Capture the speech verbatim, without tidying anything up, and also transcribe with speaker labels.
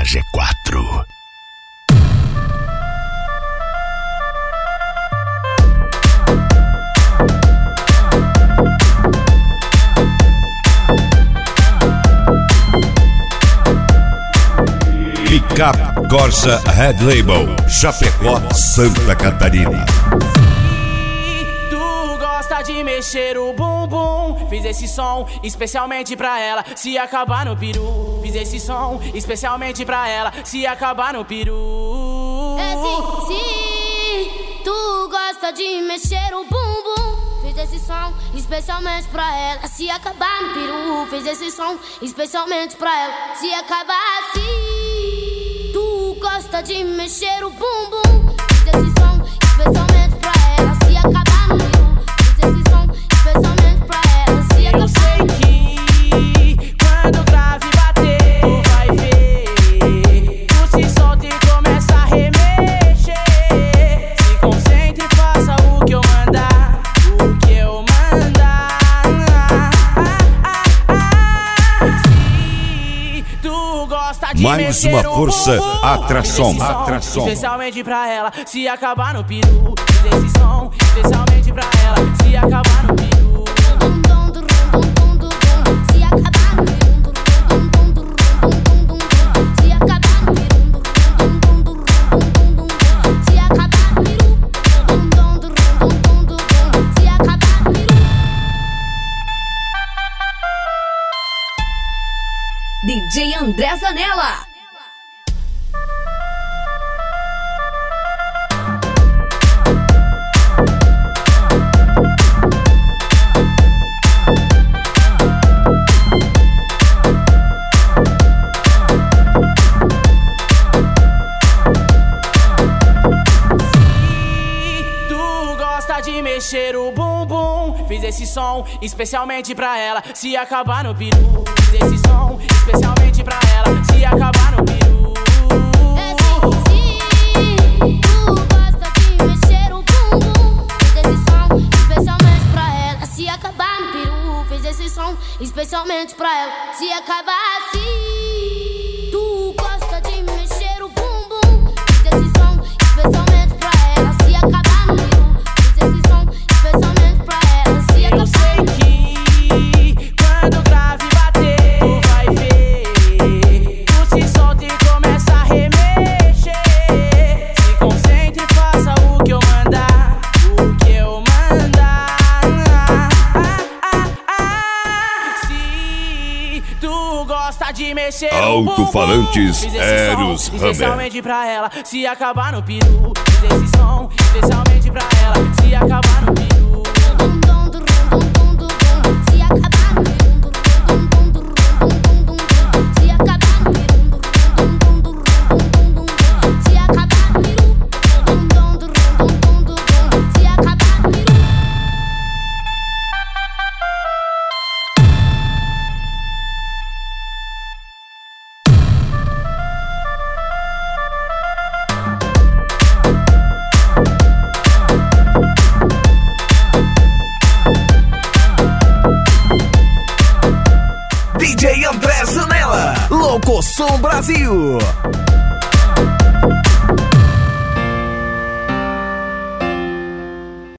Speaker 1: G quatro. Pickup Corsa Red Label, Chapecó, Santa Catarina.
Speaker 2: Se tu gosta de mexer o bumbum, fiz esse som especialmente pra ela se acabar no peru. Fiz esse som especialmente pra ela se acabar no peru.
Speaker 3: É se, se tu gosta de mexer o bumbum, fiz esse som especialmente pra ela se acabar no peru. Fiz esse som especialmente pra ela se acabar assim. Tu gosta de mexer o bumbum, fiz esse som especialmente pra ela se acabar no peru. Fiz esse som especialmente pra ela se acabar.
Speaker 2: Eu sei que quando o grave bater, tu vai ver. Tu se solta e começa a remexer. Se concentre e faça o que eu mandar, o que eu mandar. Se tu gosta de
Speaker 1: Mais
Speaker 2: mexer
Speaker 1: uma
Speaker 2: o
Speaker 1: força,
Speaker 2: bumbum,
Speaker 1: atração,
Speaker 2: fiz esse som
Speaker 1: atração.
Speaker 2: especialmente pra ela se acabar no peru. Fiz esse som especialmente pra ela se acabar no peru.
Speaker 3: Se acabar no peru, se acabar no peru, se acabar no peru, se acabar no peru.
Speaker 4: D J André Zanella.
Speaker 2: De mexer o bumbum, fiz esse som especialmente pra ela se acabar no peru. Fiz esse som especialmente pra ela se acabar no peru.
Speaker 3: É sim, tu gosta de mexer o bumbum, fiz esse som especialmente pra ela se acabar no peru. Fiz esse som especialmente pra ela se acabar assim. Tu gosta de mexer o bumbum, fiz esse som especialmente pra ela se acabar no peru. Especialmente pra ela se acabar.
Speaker 2: Eu sei que quando o grave bater, tu vai ver. Tu se solta e começa a remexer. Se concentre e faça o que eu mandar, o que eu mandar. Se tu gosta de mexer o bumbum,
Speaker 1: Alto-falantes
Speaker 2: fiz esse som
Speaker 1: Eros Hammer.
Speaker 2: especialmente pra ela se acabar no peru. Fiz esse som especialmente pra ela se acabar no peru.
Speaker 3: Se acabar no peru, se acabar no peru, se acabar no peru, se acabar no peru.
Speaker 5: D J André Zanella, Locoção Brasil.